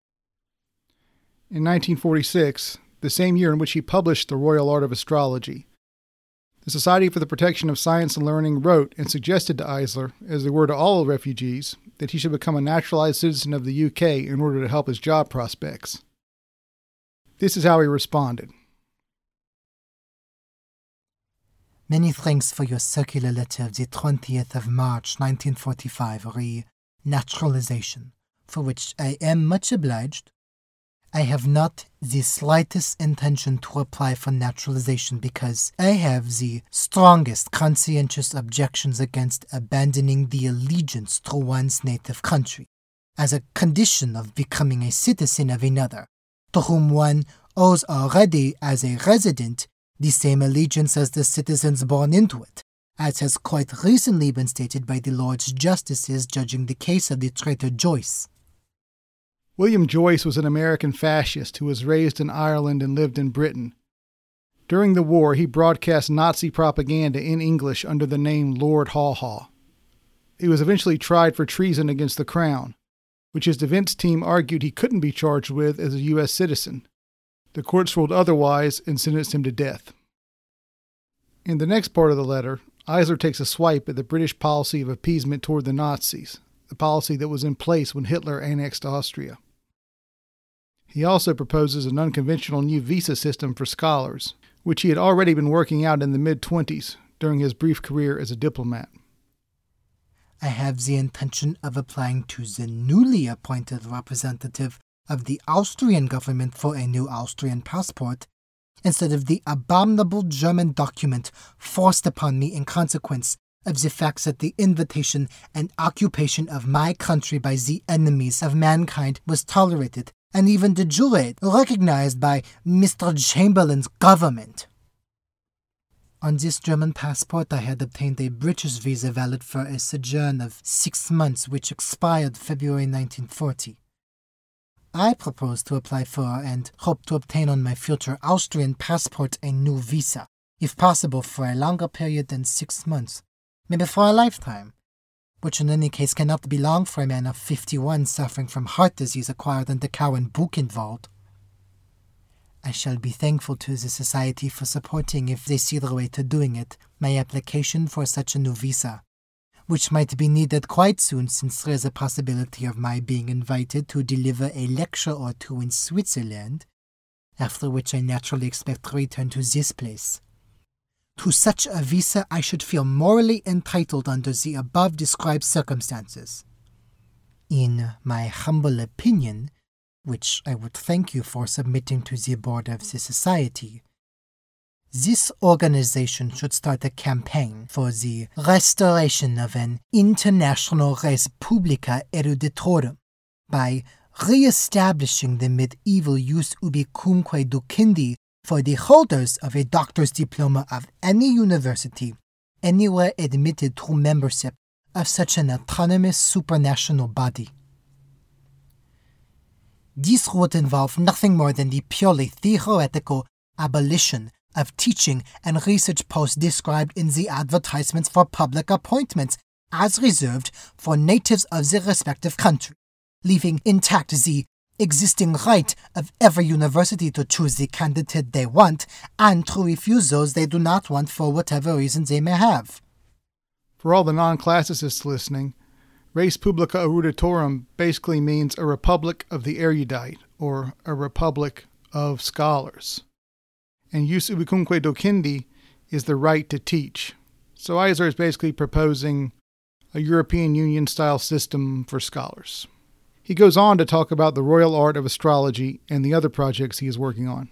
In nineteen forty-six, the same year in which he published The Royal Art of Astrology, the Society for the Protection of Science and Learning wrote and suggested to Eisler, as they were to all refugees, that he should become a naturalized citizen of the U K in order to help his job prospects. This is how he responded. Many thanks for your circular letter of the twentieth of March, nineteen forty-five, re naturalization, for which I am much obliged. I have not the slightest intention to apply for naturalization because I have the strongest conscientious objections against abandoning the allegiance to one's native country as a condition of becoming a citizen of another, to whom one owes already as a resident the same allegiance as the citizens born into it, as has quite recently been stated by the Lords Justices judging the case of the traitor Joyce. William Joyce was an American fascist who was raised in Ireland and lived in Britain. During the war, he broadcast Nazi propaganda in English under the name Lord Haw Haw. He was eventually tried for treason against the Crown, which his defense team argued he couldn't be charged with as a U S citizen. The courts ruled otherwise and sentenced him to death. In the next part of the letter, Eisler takes a swipe at the British policy of appeasement toward the Nazis, the policy that was in place when Hitler annexed Austria. He also proposes an unconventional new visa system for scholars, which he had already been working out in the mid-twenties during his brief career as a diplomat. I have the intention of applying to the newly appointed representative of the Austrian government for a new Austrian passport, instead of the abominable German document forced upon me in consequence of the facts that the invitation and occupation of my country by the enemies of mankind was tolerated and even de jure recognized by Mister Chamberlain's government. On this German passport, I had obtained a British visa valid for a sojourn of six months, which expired February nineteen forty. I propose to apply for and hope to obtain on my future Austrian passport a new visa, if possible for a longer period than six months, maybe for a lifetime, which in any case cannot be long for a man of fifty-one suffering from heart disease acquired in the Cowan Buchenwald. I shall be thankful to the Society for supporting, if they see the way to doing it, my application for such a new visa, which might be needed quite soon since there is a possibility of my being invited to deliver a lecture or two in Switzerland, after which I naturally expect to return to this place. To such a visa I should feel morally entitled under the above-described circumstances. In my humble opinion, which I would thank you for submitting to the board of the society, this organization should start a campaign for the restoration of an international res publica eruditorum by re-establishing the medieval jus ubicumque ducindi for the holders of a doctor's diploma of any university anywhere admitted to membership of such an autonomous supranational body. This would involve nothing more than the purely theoretical abolition of teaching and research posts described in the advertisements for public appointments as reserved for natives of the respective country, leaving intact the existing right of every university to choose the candidate they want and to refuse those they do not want for whatever reasons they may have. For all the non-classicists listening, res publica eruditorum basically means a republic of the erudite, or a republic of scholars. And jus ubicumque docindi is the right to teach. So Eisler is basically proposing a European Union-style system for scholars. He goes on to talk about the royal art of astrology and the other projects he is working on.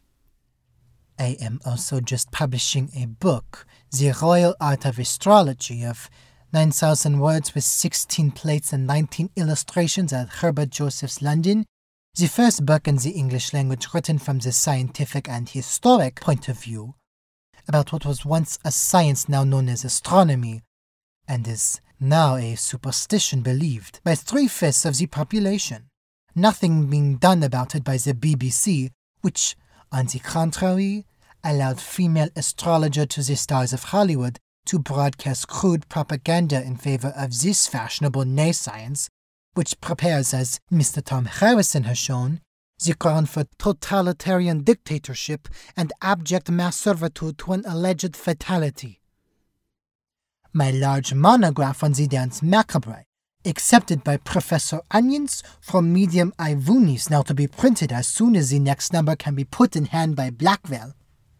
I am also just publishing a book, The Royal Art of Astrology, of nine thousand words with sixteen plates and nineteen illustrations at Herbert Joseph's London, the first book in the English language written from the scientific and historic point of view, about what was once a science now known as astronomy, and is now a superstition believed by three-fifths of the population, nothing being done about it by the B B C, which, on the contrary, allowed female astrologer to the stars of Hollywood to broadcast crude propaganda in favor of this fashionable nay-science, which prepares, as Mister Tom Harrison has shown, the ground for totalitarian dictatorship and abject mass servitude to an alleged fatality. My large monograph on the dance macabre, accepted by Professor Onions from Medium Ivunis, now to be printed as soon as the next number can be put in hand by Blackwell.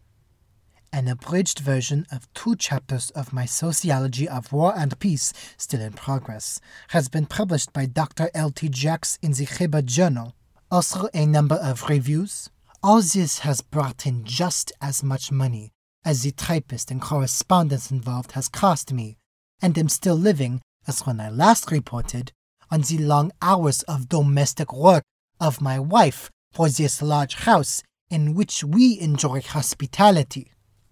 An abridged version of two chapters of my Sociology of War and Peace, still in progress, has been published by Doctor L T Jacks in the Chiba Journal. Also a number of reviews. All this has brought in just as much money as the typist and correspondence involved has cost me, and am still living, as when I last reported, on the long hours of domestic work of my wife for this large house in which we enjoy hospitality.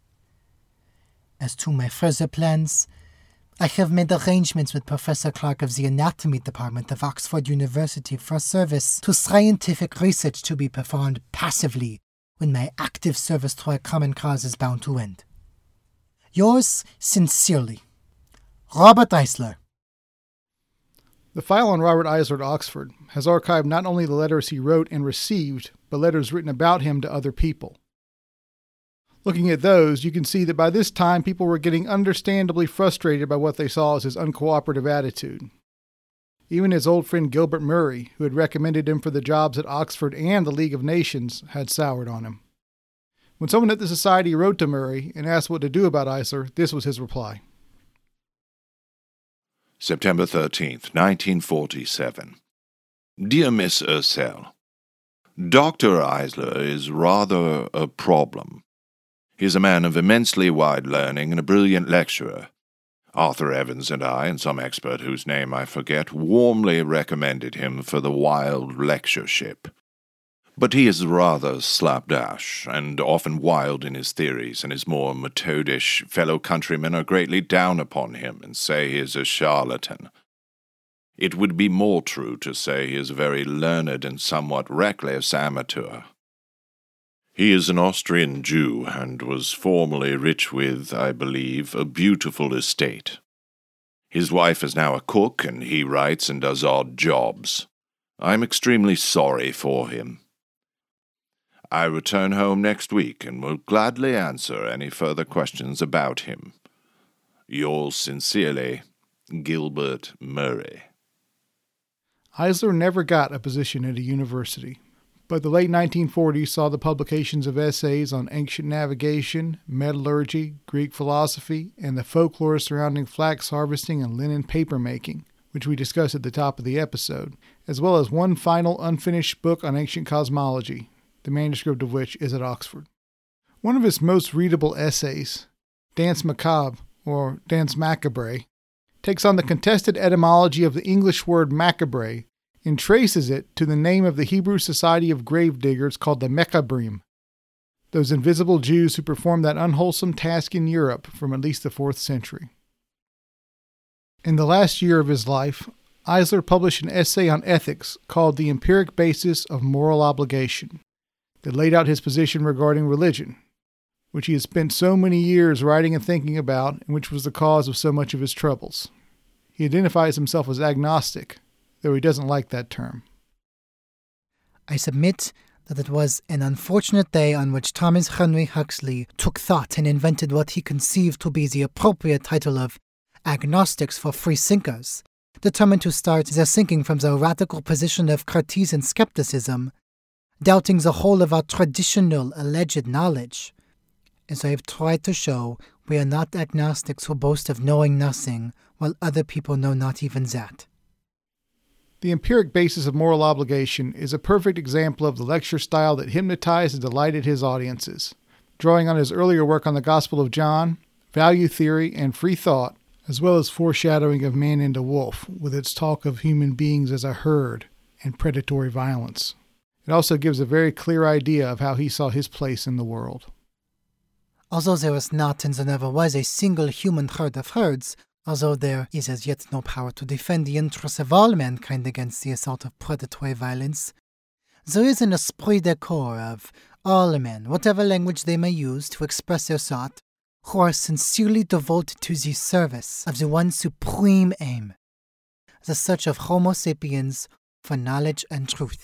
As to my further plans, I have made arrangements with Professor Clark of the Anatomy Department of Oxford University for service to scientific research to be performed passively when my active service to a common cause is bound to end. Yours sincerely, Robert Eisler. The file on Robert Eisler at Oxford has archived not only the letters he wrote and received, but letters written about him to other people. Looking at those, you can see that by this time people were getting understandably frustrated by what they saw as his uncooperative attitude. Even his old friend Gilbert Murray, who had recommended him for the jobs at Oxford and the League of Nations, had soured on him. When someone at the Society wrote to Murray and asked what to do about Eisler, this was his reply. September thirteenth, nineteen forty-seven. Dear Miss Ursel, Doctor Eisler is rather a problem. He is a man of immensely wide learning and a brilliant lecturer. Arthur Evans and I, and some expert whose name I forget, warmly recommended him for the wild lectureship. But he is rather slapdash, and often wild in his theories, and his more methodish fellow countrymen are greatly down upon him and say he is a charlatan. It would be more true to say he is a very learned and somewhat reckless amateur. He is an Austrian Jew, and was formerly rich with, I believe, a beautiful estate. His wife is now a cook, and he writes and does odd jobs. I am extremely sorry for him. I return home next week, and will gladly answer any further questions about him. Yours sincerely, Gilbert Murray. Eisler never got a position at a university, but the late nineteen forties saw the publications of essays on ancient navigation, metallurgy, Greek philosophy, and the folklore surrounding flax harvesting and linen paper making, which we discussed at the top of the episode, as well as one final unfinished book on ancient cosmology, the manuscript of which is at Oxford. One of his most readable essays, Danse Macabre, or Danse Macabre, takes on the contested etymology of the English word macabre and traces it to the name of the Hebrew society of gravediggers called the Mekabrim, those invisible Jews who performed that unwholesome task in Europe from at least the fourth century. In the last year of his life, Eisler published an essay on ethics called The Empiric Basis of Moral Obligation that laid out his position regarding religion, which he had spent so many years writing and thinking about, and which was the cause of so much of his troubles. He identifies himself as agnostic, though he doesn't like that term. I submit that it was an unfortunate day on which Thomas Henry Huxley took thought and invented what he conceived to be the appropriate title of Agnostics for Free Thinkers, determined to start their thinking from the radical position of Cartesian skepticism, doubting the whole of our traditional alleged knowledge. As I have tried to show, we are not agnostics who boast of knowing nothing, while other people know not even that. The Empiric Basis of Moral Obligation is a perfect example of the lecture style that hypnotized and delighted his audiences, drawing on his earlier work on the Gospel of John, value theory, and free thought, as well as foreshadowing of Man and a Wolf, with its talk of human beings as a herd and predatory violence. It also gives a very clear idea of how he saw his place in the world. Although there is not and there never was a single human herd of herds, although there is as yet no power to defend the interests of all mankind against the assault of predatory violence, there is an esprit de corps of all men, whatever language they may use to express their thought, who are sincerely devoted to the service of the one supreme aim, the search of Homo sapiens for knowledge and truth.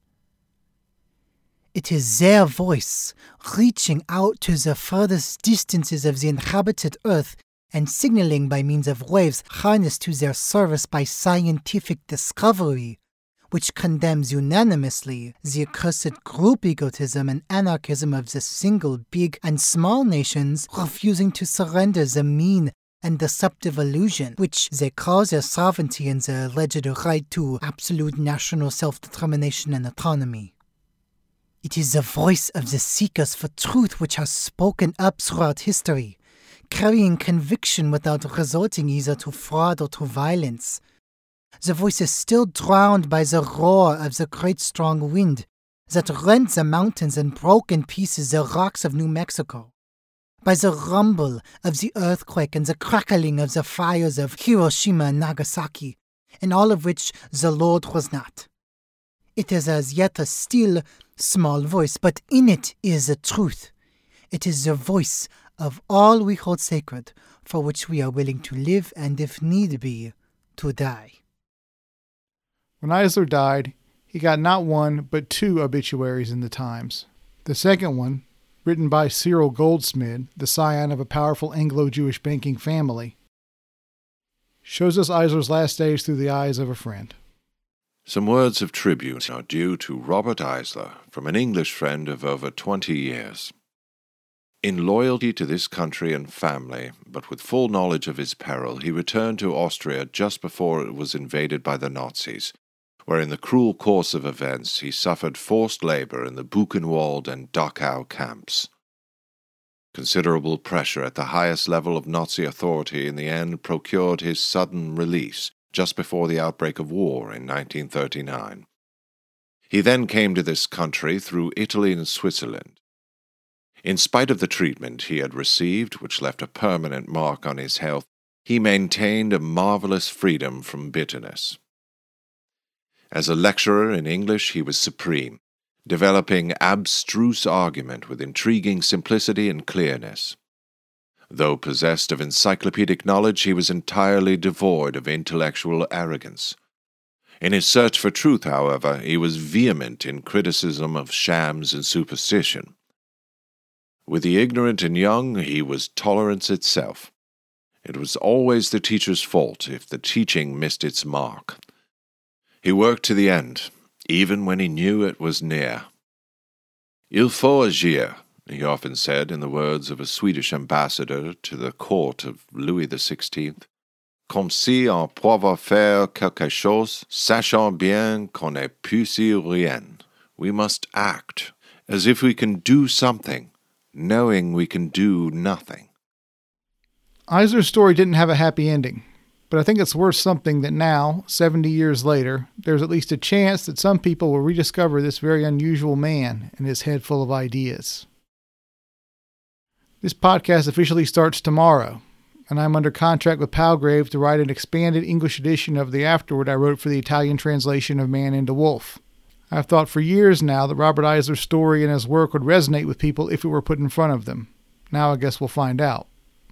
It is their voice reaching out to the furthest distances of the inhabited earth and signaling by means of waves harnessed to their service by scientific discovery, which condemns unanimously the accursed group egotism and anarchism of the single big and small nations refusing to surrender the mean and deceptive illusion which they call their sovereignty and their alleged right to absolute national self-determination and autonomy. It is the voice of the seekers for truth which has spoken up throughout history, carrying conviction without resorting either to fraud or to violence. The voice is still drowned by the roar of the great strong wind that rent the mountains and broke in pieces the rocks of New Mexico, by the rumble of the earthquake and the crackling of the fires of Hiroshima and Nagasaki, in all of which the Lord was not. It is as yet a still, small voice, but in it is the truth. It is the voice of all we hold sacred, for which we are willing to live and, if need be, to die. When Eisler died, he got not one, but two obituaries in the Times. The second one, written by Cyril Goldsmid, the scion of a powerful Anglo-Jewish banking family, shows us Eisler's last days through the eyes of a friend. Some words of tribute are due to Robert Eisler from an English friend of over twenty years. In loyalty to this country and family, but with full knowledge of his peril, he returned to Austria just before it was invaded by the Nazis, where in the cruel course of events he suffered forced labor in the Buchenwald and Dachau camps. Considerable pressure at the highest level of Nazi authority in the end procured his sudden release just before the outbreak of war in nineteen thirty-nine. He then came to this country through Italy and Switzerland. In spite of the treatment he had received, which left a permanent mark on his health, he maintained a marvelous freedom from bitterness. As a lecturer in English, he was supreme, developing abstruse argument with intriguing simplicity and clearness. Though possessed of encyclopedic knowledge, he was entirely devoid of intellectual arrogance. In his search for truth, however, he was vehement in criticism of shams and superstition. With the ignorant and young, he was tolerance itself. It was always the teacher's fault if the teaching missed its mark. He worked to the end, even when he knew it was near. Il faut agir, he often said in the words of a Swedish ambassador to the court of Louis the Sixteenth. Comme si on pouvait faire quelque chose, sachant bien qu'on ne puisse rien. We must act as if we can do something, knowing we can do nothing. Eisler's story didn't have a happy ending, but I think it's worth something that now, seventy years later, there's at least a chance that some people will rediscover this very unusual man and his head full of ideas. This podcast officially starts tomorrow, and I'm under contract with Palgrave to write an expanded English edition of the afterword I wrote for the Italian translation of Man into Wolf. I've thought for years now that Robert Eisler's story and his work would resonate with people if it were put in front of them. Now I guess we'll find out.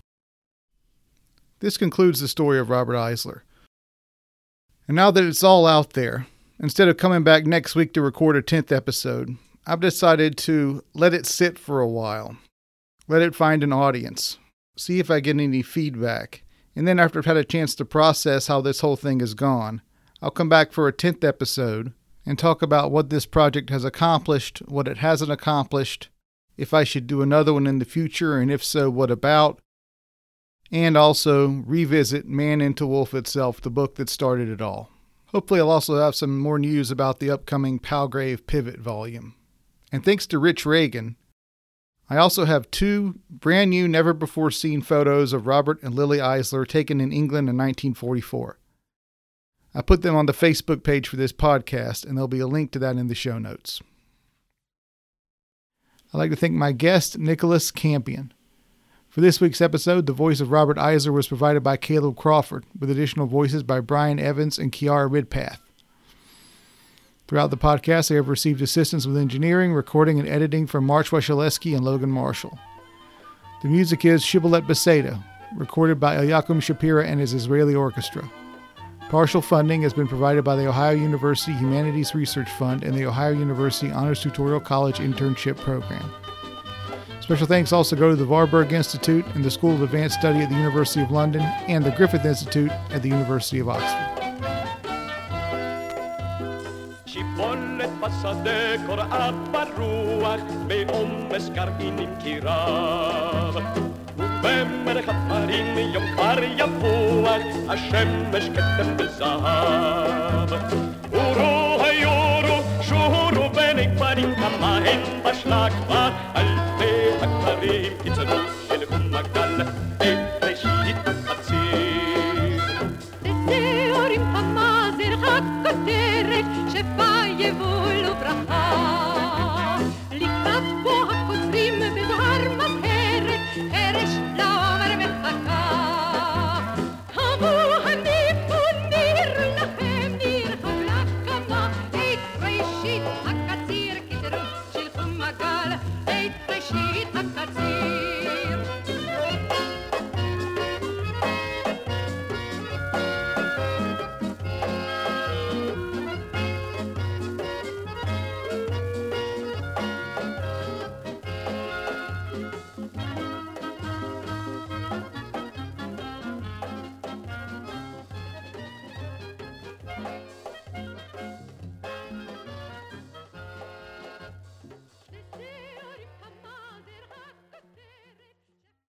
This concludes the story of Robert Eisler. And now that it's all out there, instead of coming back next week to record a tenth episode, I've decided to let it sit for a while. Let it find an audience. See if I get any feedback. And then after I've had a chance to process how this whole thing has gone, I'll come back for a tenth episode and talk about what this project has accomplished, what it hasn't accomplished, if I should do another one in the future, and if so, what about, and also revisit Man into Wolf itself, the book that started it all. Hopefully I'll also have some more news about the upcoming Palgrave Pivot volume. And thanks to Rich Reagan, I also have two brand new, never-before-seen photos of Robert and Lily Eisler taken in England in nineteen forty-four. I put them on the Facebook page for this podcast, and there'll be a link to that in the show notes. I'd like to thank my guest, Nicholas Campion. For this week's episode, the voice of Robert Eisler was provided by Caleb Crawford, with additional voices by Brian Evans and Kiara Ridpath. Throughout the podcast, I have received assistance with engineering, recording, and editing from March Wachaleski and Logan Marshall. The music is Shibboleth Beseda, recorded by Eliakim Shapira and his Israeli Orchestra. Partial funding has been provided by the Ohio University Humanities Research Fund and the Ohio University Honors Tutorial College Internship Program. Special thanks also go to the Warburg Institute and the School of Advanced Study at the University of London and the Griffith Institute at the University of Oxford. Pasadekor abaruach be'omes kar'inim kirav ובמלך הפרים יום כבר יבוח השמש כתם בזהב אורו היורו שורו בני כפרים כמה הם בשלה כבר אלפי הכפרים יצאו אל אום הגל את ראשית הציר תתאורים כמה זרח הכותרת שפה יבול וברכה לקראת בו הקוצרים בזוהר מזהרת חרש לעומר מחכה המו הניפו ניר לכם ניר חבלה כמה את ראשית הקציר כתרות של חום הגל את ראשית הקציר